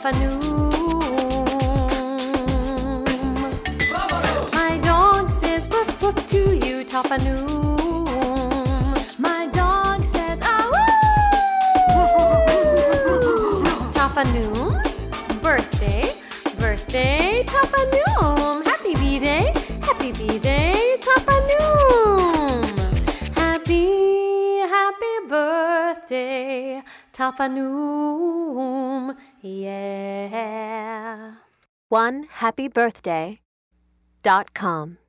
Tafanoom. My dog says woof woof to you, Tafanoom. My dog says ah woo. Tafanoom, birthday, birthday, Tafanoom. Happy B-Day, Tafanoom. Happy birthday, Tafanoom, yeah. OneHappyBirthday.com